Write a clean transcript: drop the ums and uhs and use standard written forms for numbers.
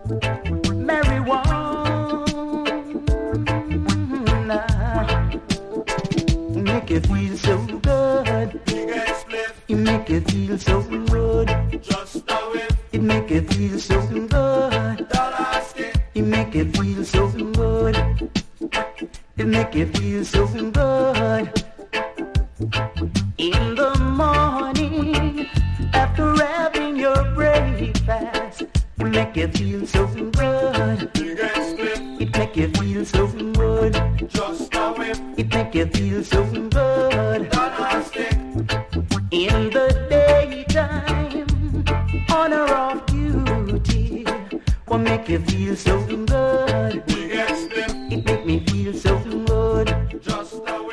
Marijuana make you feel so good. It make you feel so good. Just a whiff. It make you feel so good. It make you feel so good. It make you feel so good. In the morning, after having your breakfast, it make you feel so good. It make you feel so good. Just a whiff. It make you feel so good. In the daytime, on or off duty, what make you feel so good? It make me feel so good. Just a